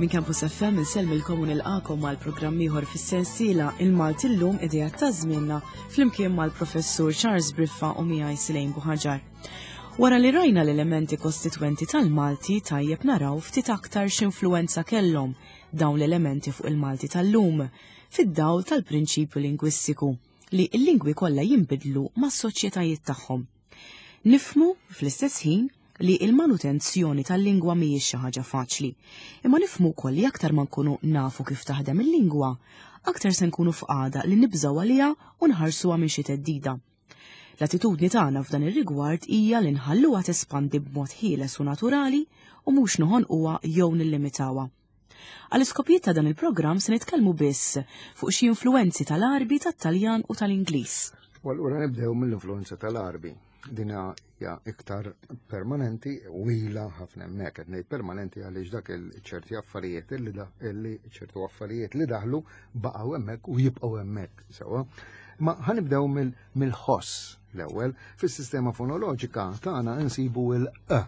Min Campus FM insellmilkom u nilqakom mal-programm ieħor fis-sensiela Il-Malti llum idea ta' żmienna flimkien mal-Professur Charles Briffa u miegħi Silejn Buħaġar. Wara li rajna l-elementi kostitwenti tal-Malti tajjeb naraw ftit aktar x'influwenza kellhom dawn l-elementi fuq il-Malti tal-lum fid-dawl tal-prinċipju lingwistiku li l-lingwi kollha jinbidlu mas-soċjetajiet tagħhom. Nifhmu fl-istess ħin li il-manutenzjoni tal-lingwa mhijiex xi ħaġa faċli, imma nifhmu wkoll li aktar ma nkunu nafu kif taħdem il-lingwa, aktar se nkunu f'qagħda li nibżgħu għaliha u nħarsuha minn xi teddida. L-attitudni tagħna f'dan ir-rigward hija li nħalluha tespandi b'mod ħieles u naturali u mhux noħonquha jew nillimitawha. Għall-iskopijiet ta' dan il-programm se nitkellmu biss fuq xi influwenzi tal-Arbi, tat-Taljan u tal-Ingliż. Wara nibdew mill-influenza tal-Arbi. Dina hija iktar permanenti, wila ħafna hemmhekk qed ngħid permanenti għaliex dak ċerti affarijiet ċertu affarijiet li daħlu baqgħu hemmhekk u jibqgħu hemmhekk sewwa. Ma ħanibdew mill-ħoss l-ewwel fis-sistema fonoloġika tagħna insibu l-q.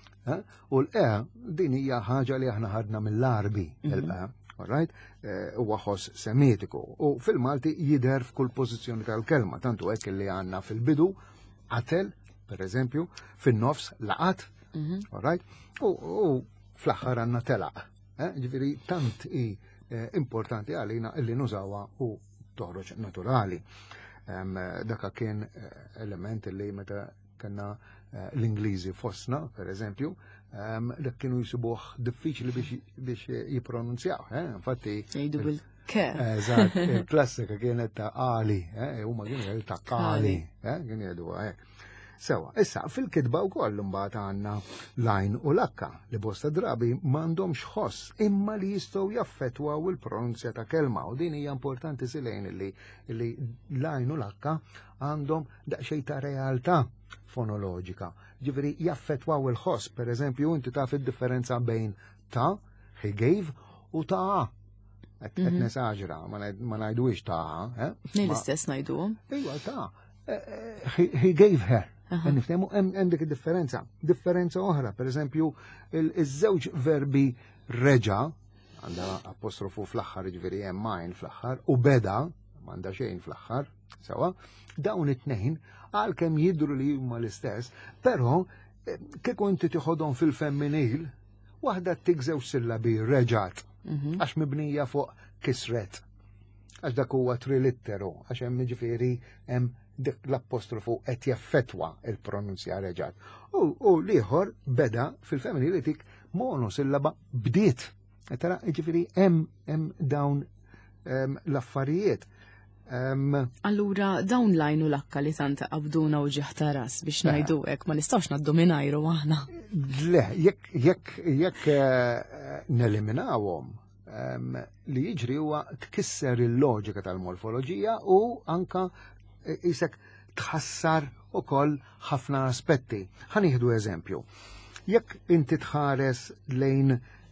U l-q din hija ħaġa li aħna ħadna mill-Arbi l-q. Alright? Huwa ħoss semitiku u fil-Malti jidher f'kull pożizzjoni tal-kelma, tantu hekk li għandna fil-bidu qatel, per eżempju, fin-nofs laqat, alright? U fl-aħħar għandna telaq. Ġifieri tant hi importanti għalina illi nużawha u toħroġ naturali. Dak kien element li meta kellna l-Ingliżi fostna, per eżempju, dak kienu jsibuh diffiċli biex jippronunzjaw. Infatti jgħidu bil-ke. Eżatt, il-klassika kienet ta' qali, huma kienu jgħidu ta' qali, kienu jgħidu Sewa, issa fil-kitba wkoll imbagħad għandna lajn u lakka li bosta drabi m'għandhomx ħoss imma li jistgħu jaffettwaw il-pronunzja ta' kelma u din hija importanti silejn li lajn u lakka għandhom daqsxejn ta' realtà fonoloġika. Ġifieri jaffettwaw il-ħoss, pereżempju inti taf id-differenza bejn ta' he gave u ta' qed nesaġra, ma ngħidux ta', l-istess ngħiduhom. Ejwa ta' he gave her. Niftehmu hemm dik id-differenza. Differenza oħra, pereżempju, iż-żewġ verbi reġa' għandha apostrofu fl-aħħar ġifieri hemm mine fl-aħħar u beda m'għandha xejn fl-aħħar, sewa, dawn it-tnejn għalkemm jidhru li huma l-istess, però kieku inti tieħodhom fil-femminil, waħda tik żewġ sillabi reġat, għax mibnija fuq kisret. Għax dak huwa trilitteru, għax hemm ġifieri hemm dik l-apostrofu qed jaffettwa il-pronunzja reġat. U l-ieħor beda fil-femminili tik monosillaba bdiet. Tara ġifieri hemm dawn l-affarijiet. Allura dawn lajn u lakka li tant qabduna u ġeħtaras biex ngħidu hekk ma nistgħux ngħaddu mingħajru aħna. Le, jekk neliminawhom li jiġri huwa tkisser il-loġika tal-morfoloġija u anka isek tħassar ukoll ħafna aspetti. Ħanieħdu eżempju. Jekk inti tħares lejn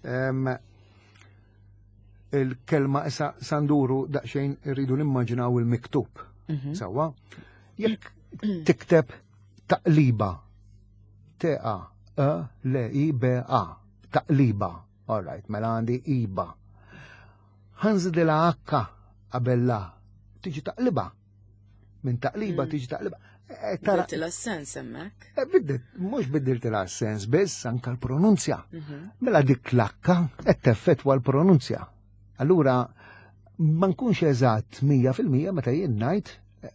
il-kelma issa sanduru daqsxejn irridu nimmaġinaw il-miktub. Sewwa, jekk tikteb taqliba T-A L-I-B-A taqliba. All right, mela għandi iba. Ħanżidilha H qabel la tiġi taqliba. Min taqliba tiġi taqliba. Biddilha s-sens hemmhekk. Mhux biddiltilha s-sens biss anke l-pronunzja. Mela dik l-akka qed teffettwa l-pronunzja. Allura ma nkunx eżatt 100% meta jien ngħid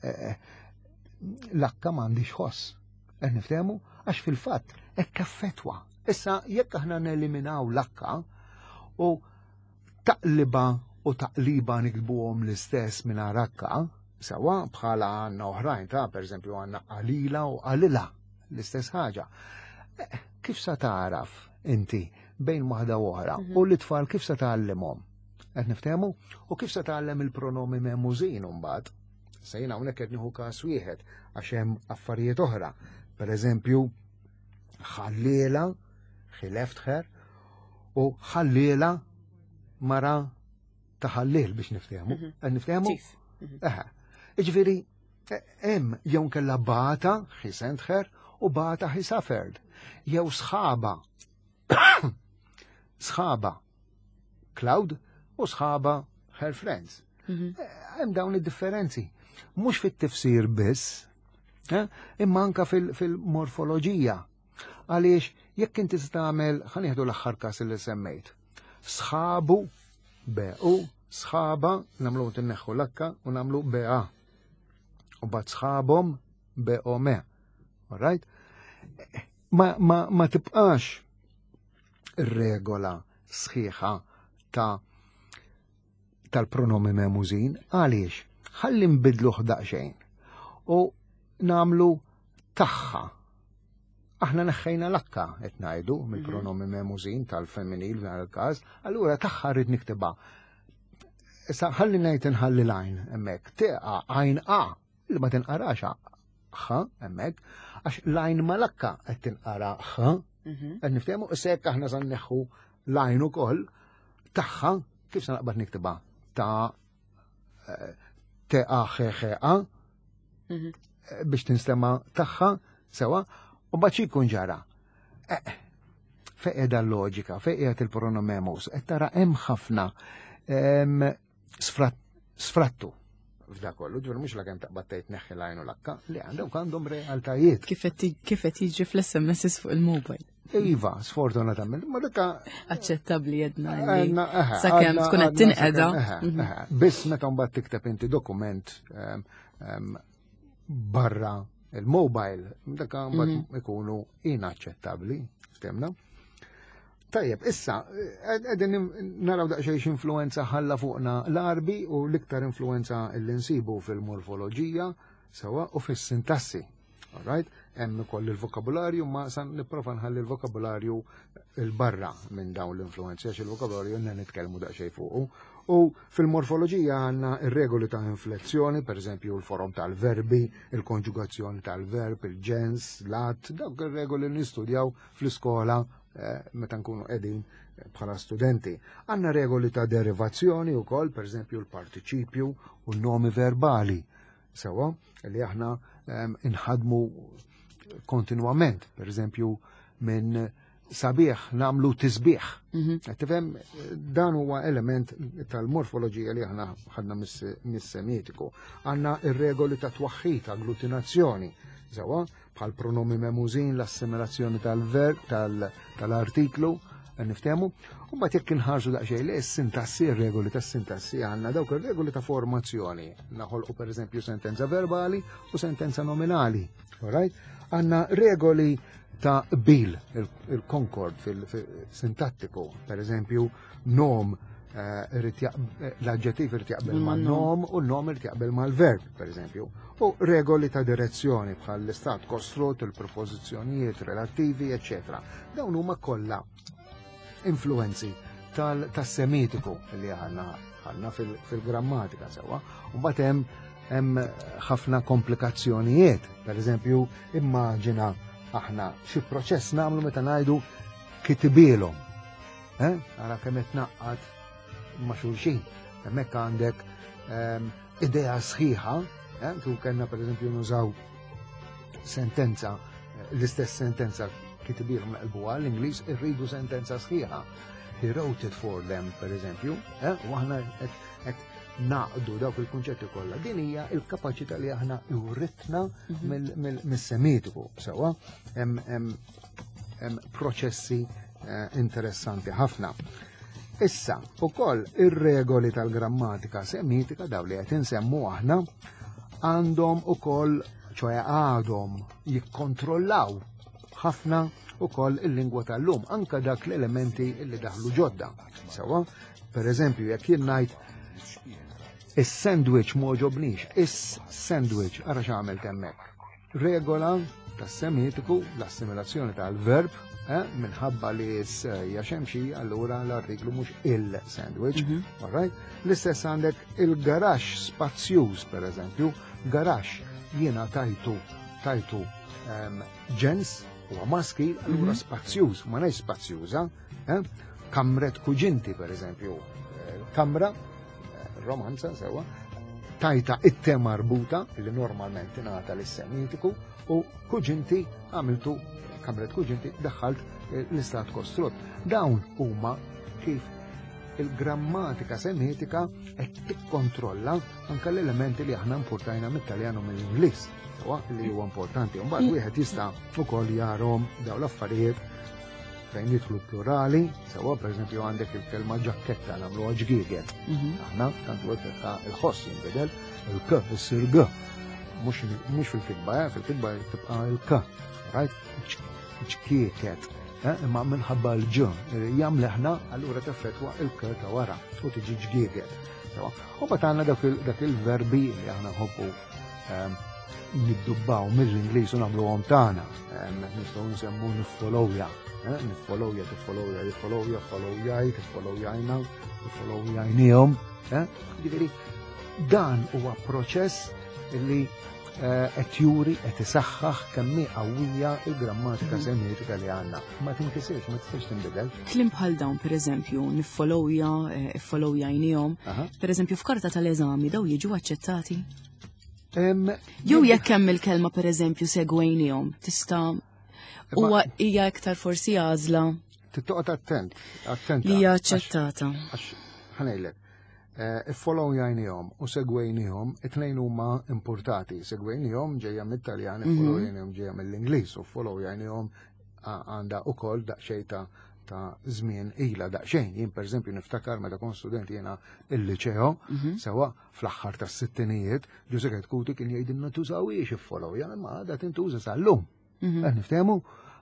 l-akka m'għandix ħoss. Qed niftehmu għax fil-fatt hekk effettwa. Issa jekk aħna neliminaw l-akka u taqliba u taqliba nikbuhom l-istess mingħajr akka, sewa bħala għandna oħrajn ta' pereżempju għandna qalila u qalila l-istess ħaġa. Kif sa taraf inti bejn waħda u oħra u l-itfal kif sa tgħallimhom? Qed niftehmu? U kif sa tgħallem il-pronomi memużin imbagħad? Se jiena hawnhekk qed nieħu każ wieħed għax hemm affarijiet oħra. Pereżempju ħalliela he left her u ħalliela mara ta' ħallil biex niftehmu. Qed niftehmu? Ġifieri hemm jew kellha bata he sent her u bata he suffered. Jew sħaba. Sħaba. Cloud u sħaba her friends. Hemm dawn id-differenzi. Mhux fit-tifsir biss, imma anka fil-morfoloġija. Għaliex jekk inti tagħmel ħanieħdu l-aħħar każ li semmejt. Sħabu bequ, sħaba nagħmlu tinneħħu l-akka u nagħmlu beqa. U bad sħabhom beqome. All right? Ma tibqax regola sħiħa tal-pronomi memużin, għaliex ħalli nbidluh daqsxejn u namlu taħħa. Aħna neħħejna l-akka qed ngħidu mill-pronomi memużin tal-femminil f'dan il-każ, allura taħħa rrid niktibha. Issa ħalli ngħid inħalli l-għajn hemmhekk, teqa għajn A li ma tinqarax ħa hemmhekk, għax l-għajn malakka qed tinqara ħa, qed niftehmu issa jekk aħna sa nneħħu l-għajn ukoll taħħa kif se naqbad niktibha ta' teqa ħeħeqa biex tinstema taħħa sewa u bad jkun ġara. Fejqeda l-loġika, fejqed il-pronomemus, qed tara hemm ħafna sfrattu f'da kollu, ġur mhux l-kemm taqbad tgħid neħħi l-għajn u l-akka li għandhom realtajiet. Kif qed jiġi fl-SMS fuq il-mobile. Iva, sfortunatament, ma dakka aċċettabbli jedna sakemm tkun qed tinqeda. Biss meta mbagħad tikteb inti dokument barra il-mobile, dakka mbagħad ikunu inaċċettabbli, ftemna? Tajjeb, issa, għedin naraw daqxejx influenza ħalla fuqna l-arbi u l-iktar influenza l-insibu fil-morfoloġija, sawa, u fil-sintassi. All right? Hemm ukoll il-vokabularju, ma san nipprova nħalli il-vokabularju il-barra minn dawn l-influenzi, għax il-vokabularju jenna nitkellmu daqxej fuqu. U fil-morfoloġija għandna ir-regoli ta' inflessjoni, per eżempju l-forom tal-verbi, il-konġugazzjoni tal-verb, il-ġens, l-att, dawk ir-regoli li nistudjaw fl-iskola meta nkunu qegħdin bħala studenti. Għandna regoli ta' derivazzjoni wkoll, per eżempju l-partiċipju u n-nomi verbali. Sewa, li aħna inħadmu kontinwament, per eżempju minn sabiħ namlu tisbiħ. Tifhem, dan huwa element tal-morfoloġija li aħna ħadna mis-semitiku. Għandna ir-regoli ta' twaħħid, agglutinazzjoni. Sewa, bħal pronomi memużin, l-assimilazzjoni tal-verb, tal-artiklu, niftemu, u mbagħad jekk inħarġu daqsxejn li s-sintassi, ir-regoli tas-sintassi għandna dawk ir-regoli ta' formazzjoni. Naħolqu pereżempju sentenza verbali u sentenza nominali. All right? Għandna regoli ta' bil, il-concord fil-sintattiku, pereżempju nom, l-aġġettiv irid jaqbel mal-nom u n-nom irid jaqbel mal-verb, pereżempju. U regoli ta' direzzjoni bħal l-istat kostrut, il-prepożizzjonijiet relattivi, eccetera. Dawn huma kollha influenzi tas-semitiku li għandna fil-grammatika sewwa. U mbagħad hemm ħafna komplikazzjonijiet. Pereżempju, immaġina aħna xi proċess nagħmlu meta ngħidu kitibielhom. Ara kemm qed naqqad ma' xulxin. Hemmhekk għandek idea sħiħa, tu kellna pereżempju nużaw sentenza, l-istess sentenza kitibielhom naqlbuha l-Ingliż irridu sentenza sħiħa. He wrote it for them, pereżempju, u aħna qed naqdu dawk il-kunċetti kollha. Din hija l-kapaċità li aħna uritna mis-semitiku. Sewwa hemm proċessi interessanti ħafna. Issa, ukoll ir-regoli tal-grammatika semitika daw li qed insemmu aħna għandhom ukoll, ċoe għadhom jikkontrollaw ħafna ukoll il-lingwa tal-lum, anka dak l-elementi li daħlu ġodda. Sewa, per eżempju, jekk jien ngħid is-sandwich ma ġobnix, is-sandwich ara x'għamel hemmhekk. Regola tas-semitiku, l-assimilazzjoni tal-verb, minħabba li hija xemxi, allura l-artiklu mhux il-sandwich. All right? L-istess għandek il-garax spazzjuż, per eżempju, garax jiena tajtu ġens huwa maskil, allura spazzjuż, ma ngħidx spazzjuża, kamret kuġinti, per eżempju, kamra, romanza sewa, tajta itte marbuta li normalment ingħata lis-semitiku u kuġinti għamiltu kamret kuġinti daħħalt l-istat kostrut. Dawn huma kif il-grammatika semitika qed tikkontrolla anke l-elementi li aħna importajna mit-Taljan u mill-Ingliż. Li huwa importanti. Mbagħad wieħed jista' ukoll jarhom dawn l-affarijiet fejn jidħlu plurali, sewa pereżempju għandek il-kelma ġakketta nagħmluha ġgieget. Aħna tant il-ħoss jinbidel, il-k issir g. Mhux fil-kitba, fil-kitba tibqa' il-k, right? Ġkieket. Imma minħabba l-ġ jagħmleħna allura teffettwa il-k ta' wara u tiġi ġgieget. U mbagħad għandna dak il-verbi li aħna nħobbu niddubbaw mill-Ingliż u nagħmluhom tagħna. Nistgħu nsemmu niffollowja. Niffollowja, tiffollowja, jiffollowja, followyaj, tiffollowyajna, tiffollowyajnihom. Jiġifieri dan huwa proċess li qed juri qed isaħħaħ kemm hi qawwija l-grammatika semitika li għandna. Ma tinkisirx, ma tistax tinbidel. Kliem bħal dawn pereżempju niffollowja, iffollowjajnihom, pereżempju f'karta tal-eżami daw jiġu aċċettati? Jew jekk hemm il-kelma pereżempju segwejnihom, tista' huwa hija iktar forsi għażla. Tittoqgħod attent. Li hija aċċettata. Ħanejlek. Iffollowjajnihom u segwejnihom it-tnejn huma importati. Segwejnihom ġejja mit-Taljan, iffollowjajnihom ġejja mill-Ingliż u followjajnihom għandha wkoll daqsxejn ta' żmien ilha daqsxejn. Jien pereżempju niftakar meta kont studenti jiena il-liċeo, sewa fl-aħħar tas-sittinijiet, Ġuseket Kuti kien jgħidilna tużawiex iffollowja, imma għadha tintuża sal-lum. Niftehmu?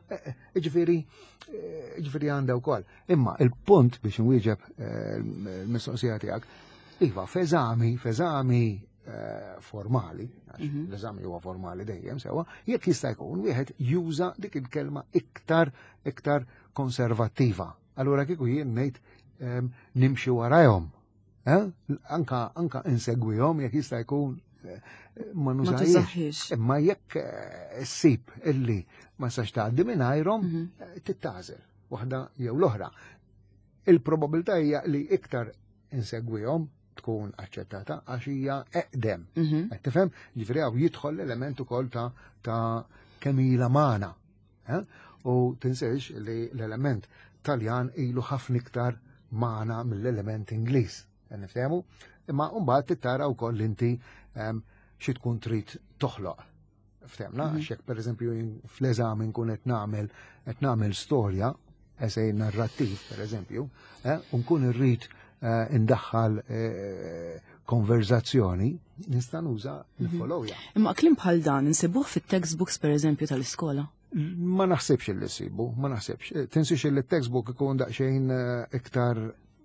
Ġifieri għandha wkoll. Imma il-punt biex nwieġeb il-mistoqsija tiegħek, iva f'eżami formali, l-eżami huwa formali dejjem sewa, jekk jista' jkun wieħed juża dik il-kelma iktar konservattiva. Allura kieku jien ngħid nimxi warahom. Anka insegwihom jekk jista' jkun ma nużajiex. Imma jekk ssib illi ma sax tgħaddi mingħajrhom tittażel waħda jew l-oħra. Il-probabilità hija li iktar insegwihom tkun aċċettata għax hija eqdem. Qed tifhem? Ġifieri hawn jidħol l-element ukoll ta' kemm ilha magħna. U tinsejx li l-element Taljan ilu ħafna iktar magħna mill-element Ingliż. Nifhemu? Imma mbagħad tittara wkoll inti xi tkun trid toħloq. Ftemna, għax jekk pereżempju fl-eżami nkun qed nagħmel storja, essej narrattiv pereżempju, u nkun irrid indaħħal konverzazzjoni, nista' nuża l-followja. Imma kliem bħal dan insibuh fit-textbooks pereżempju tal-iskola? Ma naħsibx li sibu, ma naħsibx. Tinsix li t-textbook ikun daqsxejn iktar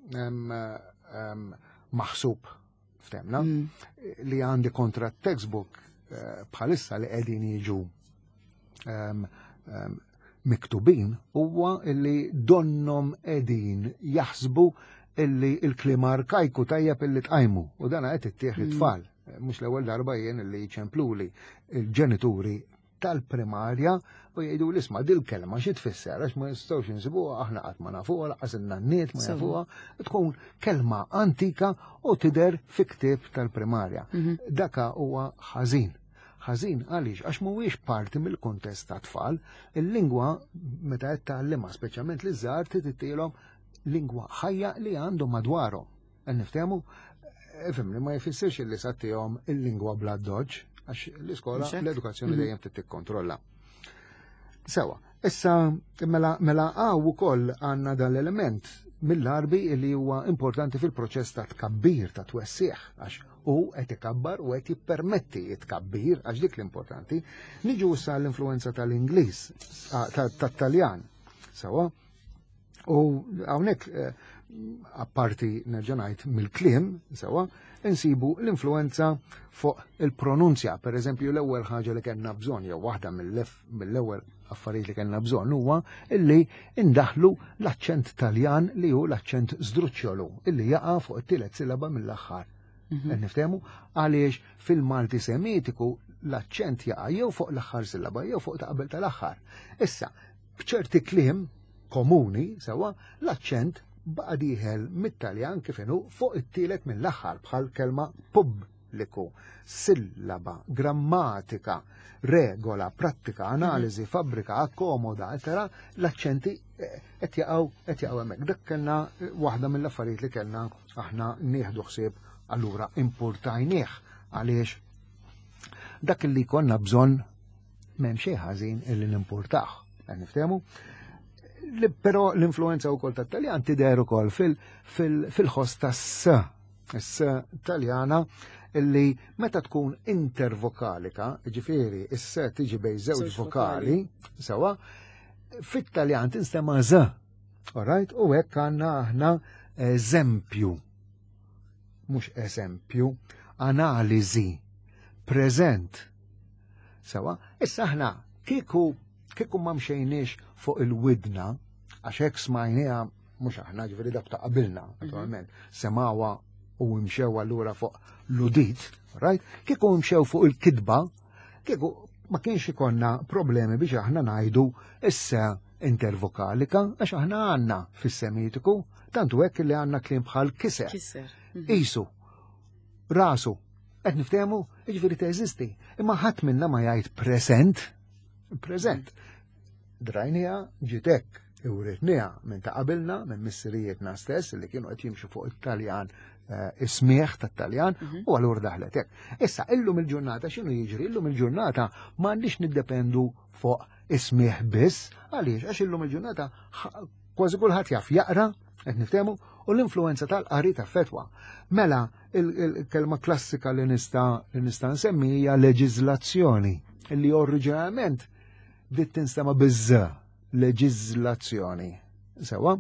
maħsub, ftemna, li għandi kontra t-textbook bħalissa li qegħdin jiġu miktubin huwa li donnom qegħdin jaħsbu illi il-kliem arkajku tajjeb illi tqajmu u dan qed ittieħed tfal. Mhux l-ewwel darba jien illi jċempluli il-ġenituri tal-primarja u jgħidu l-isma' dil-kelma xi tfisser għax ma nistgħux insibuha aħna qatt ma nafuha laqqas in-nanniet ma jafuha, tkun kelma antika u tidher fi ktieb tal-primarja. Daka huwa ħażin. Ħażin għaliex għax mhuwiex parti mill-kuntest ta' tfal, il-lingwa meta qed tagħlimha speċjalment li żgħar tittilhom lingwa ħajja li għandhom madwarhom. Niftehmu? Ifhimni ma jfissirx li sattihom il-lingwa bla doġġ għax l-iskola l-edukazzjoni dejjem tikkontrolla. Sewa, issa mela ukoll għandna dan l-element mill-arbi li huwa importanti fil-proċess ta' tkabbir ta' twessieħ għax u qed ikabbar u qed jippermetti tkabbir għax dik l-importanti. Niġu issa l-influenza tal-Ingliż tat-Taljan. Sewa, u hawnhekk apparti nerġa' ngħid mill-kliem sewa, insibu l-influenza fuq il-pronunzja. Pereżempju l-ewwel ħaġa li kellna bżonn jew waħda mill-ewwel affarijiet li kellna bżonn huwa illi indaħlu l-aċċent Taljan li hu l-aċċent Żdruċċjolu illi jaqa' fuq it-tielet silaba mill-aħħar. Niftehmu għaliex fil-Malti Semitiku l-aċċent jaqa' jew fuq l-aħħar silaba jew fuq ta' qabel tal-aħħar. Issa b'ċerti kliem komuni sewa l-aċċent baqa' dieħel mit-Taljan kif inhu fuq it-tielet mill-aħħar bħal kelma pubbliku, sillaba, grammatika, regola, prattika, analiżi, fabbrika, akkomoda, etc. L-aċċenti qed jaqgħu hemmhekk. Dak kellna waħda mill-affarijiet li kellna aħna nieħdu ħsieb allura importajnieh għaliex dak li konna bżonn m'hemm xejn ħażin illi nimportah. Niftehmu? Però l-influenza wkoll tat-Taljan tidher ukoll fil-ħoss tas-s. Is-s Taljana illi meta tkun intervokalika, ġifieri is-s tiġi bejn żewġ vokali, sewa, fit-Taljan tinstema' z. Alright? U hekk għandna aħna eżempju. Mhux eżempju, analiżi, preżent. Sewa, issa aħna kieku ma mxejniex fuq il-widna, għax hekk smajniha mhux aħna ġifieri dak ta' qabilna, naturalment, semawha u mxew allura fuq l-udit, right? Kieku mxew fuq il-kidba, kieku ma kienx ikonna problemi biex aħna ngħidu issa intervokalika, għax aħna għandna fis-semitiku, tantu hekk li għandna kliem bħal kiser. Isu, rasu, qed niftehmu, jiġifieri teżisti. Imma ħadd minna ma jgħid preżent. Drajnija ġiet hekk, iwritniha minn ta' qabilna, minn missirijietna stess li kienu qed jimxu fuq it-Taljan, ismieħ tat-Taljan, u allura daħlet hekk. Issa illum il-ġurnata x'inhu jiġri? Illum il-ġurnata m'għandix niddependu fuq ismieħ biss, għaliex għax illum il-ġurnata kważi kulħadd jaf jaqra, qed niftehmu, u l-influenza tal-qari ta' fetwa. Mela, il-kelma klassika li nista' nsemmi hija leġiżlazzjoni, li oriġinalment bdiet tinstema' biż-z, leġiżlazzjoni. Sewa?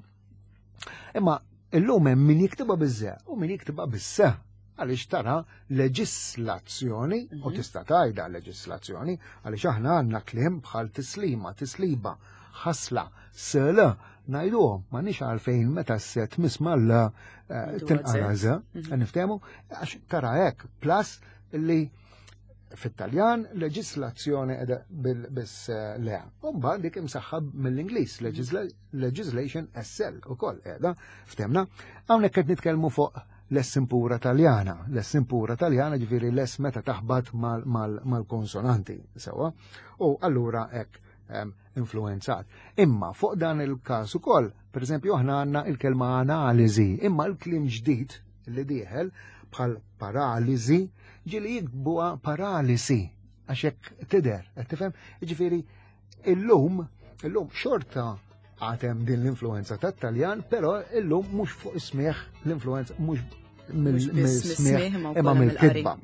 Imma illum hemm min jiktibha biż-z u min jiktibha bis-s. Għaliex tara leġislazzjoni, u tista' tgħidha leġislazzjoni, għaliex aħna għandna kliem bħal tislima, tisliba, ħasla, sela, ngħiduhom m'għandniex għalfejn meta s-set mismal tinqaraża, niftehmu, għax tara hekk, plus li fit-Taljan leġislazzjoni qiegħda bis-le. U mbagħad dik imsaħħab mill-Ingliż, legislation SL ukoll qiegħda, ftemna, hawnhekk qed nitkellmu fuq l-essim pura Taljana. L-essim pura Taljana ġifieri l-ess meta taħbad mal-konsonanti, sewa, u allura hekk influenzat. Imma fuq dan il-każ ukoll, pereżempju aħna għandna il-kelma analiżi, imma l-kliem ġdid li dieħel bħal paraliżi ġieli jikbuha paralisi għax hekk tidher, qed tifhem? Jiġifieri illum xorta għatem din l-influenza tat-Taljan, però illum mhux fuq ismieħ l-influenza mhux mill-smieħ imma mill-kitba.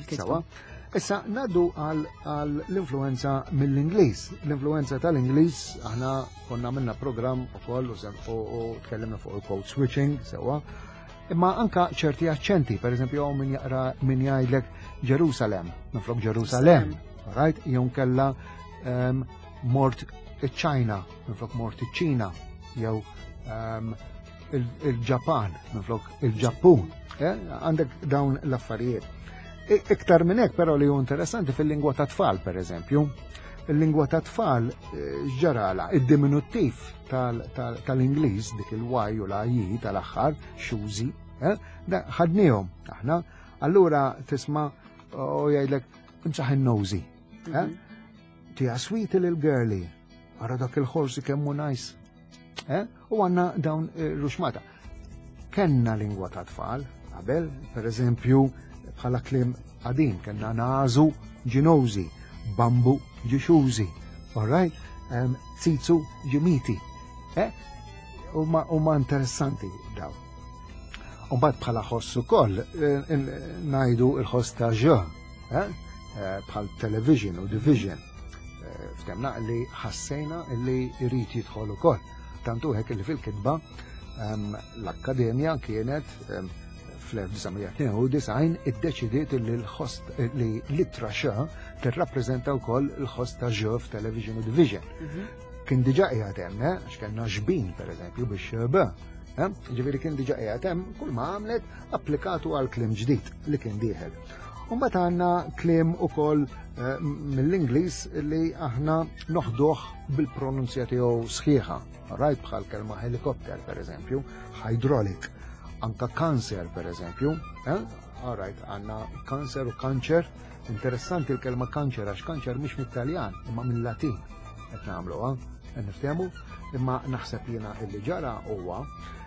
Issa naddu għal l-influenza mill-Ingliż. L-influenza tal-Ingliż aħna konna minna programm ukoll u tkellimna fuq il-code switching sewa. Imma anka ċerti aċċenti, pereżempju min jgħidlek Ġerusalem, minflok Ġerusalem, right? Jew kella mort iċ-Ċina, minflok mort iċ-Ċina, jew il-Ġapan, minflok il-Ġappun. Għandek dawn l-affarijiet. Iktar minn hekk però li hu interessanti fil-lingwa ta' tfal, pereżempju. Il-lingwa ta' tfal ġarala, id-diminuttiv tal-Ingliż, dik il-Y u l-I tal-aħħar, xużi, ħadnihom aħna. Allura tisma' u jgħidlek imsaħ in-nowsi. Tija sweet little girlie, ara dak il-ħorsi kemmu nice. U għandna dawn ruxmata. Kenna lingwa ta' tfal, qabel, pereżempju, bħala kliem għadin, kellna nażu ġinowzi, bambu ġixużi, alright? Tsitsu ġimiti. Huma interessanti daw. U mbagħad bħala ħoss ukoll ngħidu l-ħoss ta' ġ, bħal television u division. Ftemna li ħassejna li jrid jidħol ukoll. Tantu hekk li fil-kitba l-Akkademja kienet fl-1992 iddeċidiet li l-ħost li litra x tirrappreżenta wkoll il-ħost ta' ġ f'television u division. Kien diġà qiegħed hemm, għax kellna ġbin pereżempju biex b. Ġifieri kien diġà qiegħed hemm kull ma għamlet applikatu għal kliem ġdid li kien dieħel. U mbagħad għandna kliem ukoll mill-Ingliż li aħna noħduh bil-pronunzja tiegħu sħiħa. Rajt bħal kelma helikopter pereżempju, hydraulic. Anka kanser, per eżempju, alright, għanna kanser u kanċer. Interessanti l-kelma kanċer, għax kanċer mhux mit-Taljan, imma mill-Latin. Qed nagħmlu, niftehmu, imma naħseb jiena illi ġara huwa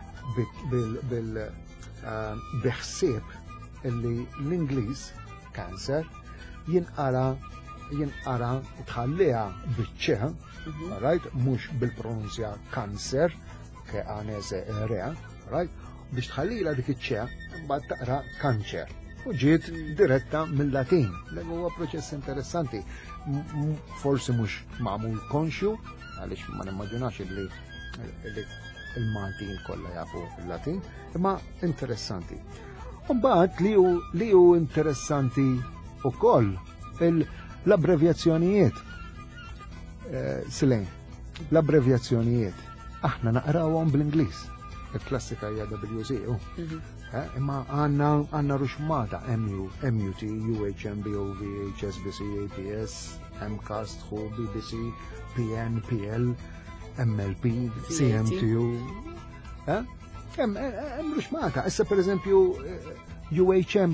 biħsieb illi l-Ingliż cancer jinqara tħalliha biċ-ċe, right, mhux bil-pronunzja kanser ke anese rea, right, biex tħallila dik iċ-ċe mbagħad taqra kanċer. U ġiet diretta mill-Latin. Dak huwa proċess interessanti. Forsi mhux magħmul konxju, għaliex ma nimmaġinax illi il-Maltin kollha jafu il-Latin, imma interessanti. U mbagħad li hu interessanti wkoll l-abbrevjazzjonijiet. Silejn, l-abbrevjazzjonijiet. Aħna naqrawhom bl-Ingliż. Il-klassika hija WCO. Imma għandna ruxmata MUT, UHM, BOV, HSBC, APS, MCAST, HU, BBC, PN, PL, MLP, CMTU. Hemm ruxmata. Issa per eżempju UHM,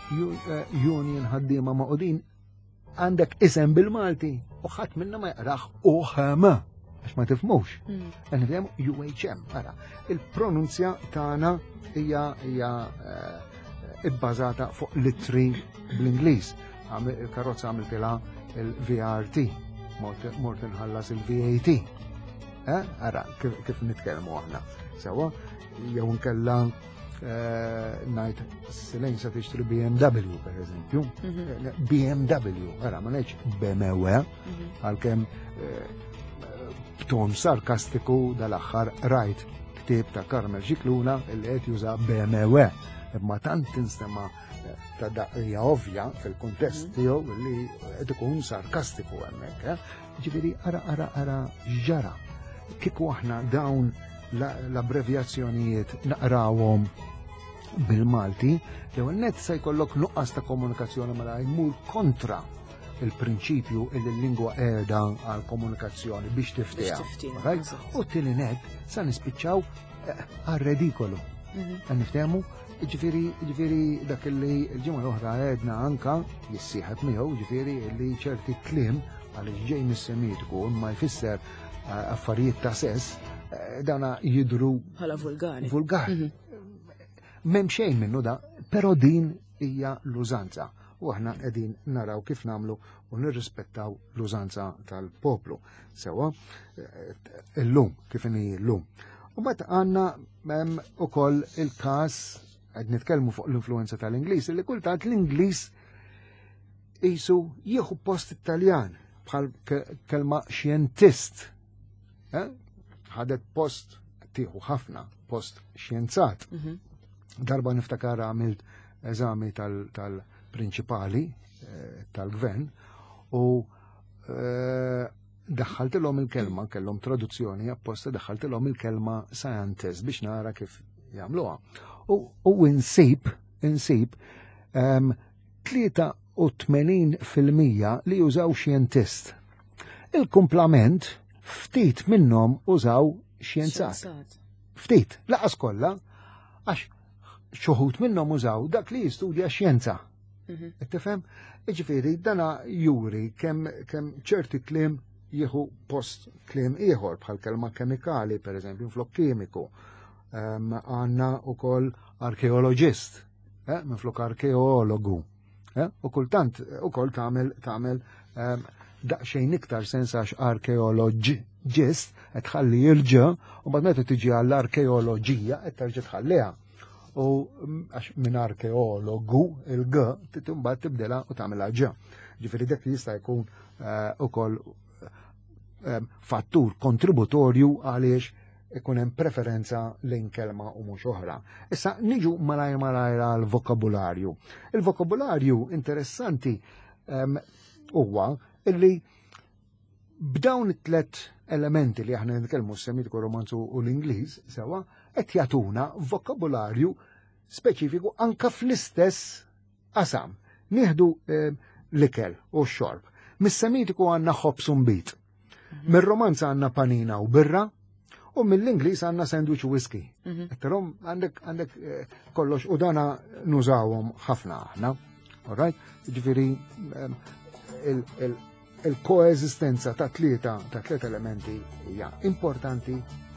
Union ħaddiema maqudin, għandek isem bil-Malti u ħadd minna ma jaqraħ uħama għax ma tifmux. Nifhem UHM, ara. Il-pronunzja tagħna hija ibbażata fuq litri bl-Ingliż. Il-karozza għamiltilha il-VRT, mort inħallas il-VAT. Ara, kif nitkellmu aħna. Sewa, jew nkella najt s-silejn sa tixtri BMW, per eżempju. BMW, ara, ma ngħidx BMW, għalkemm b'ton sarkastiku dal-aħħar rajt ktieb ta' Karmel Xikluna li qed juża BMW. Imma tant tinstema ta' daqrija ovvja fil-kuntest tiegħu li qed ikun sarkastiku hemmhekk. Ġifieri ara ġara. Kieku aħna dawn l-abbrevjazzjonijiet naqrawhom bil-Malti, jew net se jkollok nuqqas ta' komunikazzjoni mela jmur kontra il-prinċipju li l-lingwa qiegħda għal komunikazzjoni biex tiftiha. U tieni net sa nispiċċaw għar-redikolu. Niftehmu? Ġifieri dak li l-ġimgħa l-oħra għedna anka jissieħeb miegħu, ġifieri li ċerti kliem għaliex ġej mis-semitiku imma jfisser affarijiet ta' sess dana jidru bħala vulgari. M'hemm xejn minnu da, però din hija l-użanza. U aħna qegħdin naraw kif nagħmlu u nirrispettaw l-użanza tal-poplu. Sewa, illum, kif inhi llum. U mbagħad għandna ukoll il-każ qed nitkellmu fuq l-influenza tal-Ingliż, li kultant l-Ingliż qisu jieħu post Italjan bħal kelma xjentist. Ħadet post tieħu ħafna post xjenzat. Darba niftakar għamilt eżami tal-prinċipali tal-gvern u daħħaltilhom il-kelma, kellhom traduzzjoni apposta daħħaltilhom il-kelma scientist biex nara kif jagħmluha. U insib 83% li jużaw xjentist. Il-kumplament ftit minnhom użaw xjenzat. Ftit, laqas kollha għax xuħut minnhom użaw dak li jistudja xjenza. Tifhem? Ġifieri dana juri kemm ċerti kliem jieħu post kliem ieħor bħal kelma kemikali, pereżempju flok kimiku. Għandna wkoll arkeoloġist, minflok arkeologu. U kultant ukoll tagħmel daqsxejn iktar sens għax arkeoloġist qed tħalli l-ġ u mbagħad meta tiġi għall-arkeoloġija qed terġa' tħalliha. U għax minn arkeologu il-g mbagħad tibdilha u tagħmilha ġ. Ġifieri dak jista' jkun ukoll fattur kontributorju għaliex ikun hemm preferenza lejn kelma u mhux oħra. Issa niġu malajr għall-vokabularju. Il-vokabularju interessanti huwa illi b'dawn it-tlet elementi li aħna nitkellmu s-semitiku, romanzu u l-Ingliż sewa qed jagħtuna vokabularju speċifiku anka fl-istess qasam. Nieħdu l-ikel u x-xorb. Mis-semitiku għandna ħobs u mbit. Mir-romanza għandna panina u birra u mill-Ingliż għandna sandwich u whisky. Etterom għandek kollox u dana nużawhom ħafna aħna. All right? Ġifieri il-koeżistenza ta' tliet elementi hija importanti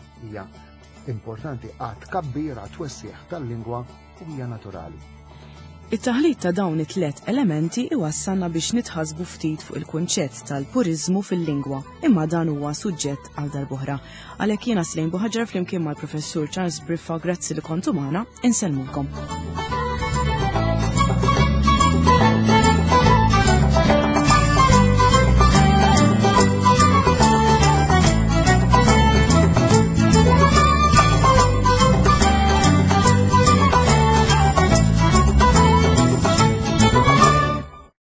għad kabbir għad twessieħ tal-lingwa u hija naturali. It-taħlit ta' dawn it-tlet elementi iwassalna biex nitħasbu ftit fuq il-kunċett tal-purizmu fil-lingwa, imma dan huwa suġġett għal darb'oħra. Għalhekk jiena Silejn Buħaġar flimkien mal-Professur Charles Briffa, grazzi li kontu magħna, insellmulkom.